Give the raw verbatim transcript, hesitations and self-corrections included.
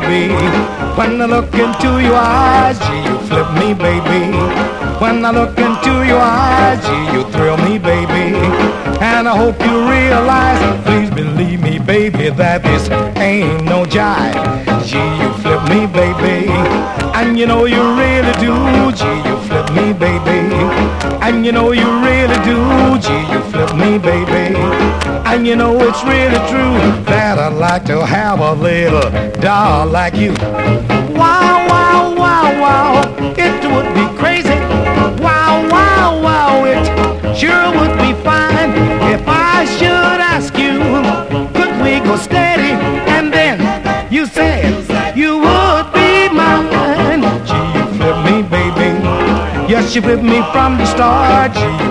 baby. When I look into your eyes, gee, you flip me, baby. When I look into your eyes, gee, you thrill me, baby. And I hope you realize, please believe me, baby, that this ain't no jive. Gee, you flip me, baby. And you know you really do, gee, you flip me, baby. And you know you really do, gee, you flip me, baby. And you know it's really true that I'd like to have a little doll like you. Wow, wow, wow, wow, it would be crazy. Wow, wow, wow, it sure would be fine if I should ask you, could we go steady? And then you said you would be mine. Gee, you flip me, baby. Yes, you flip me from the start. Gee,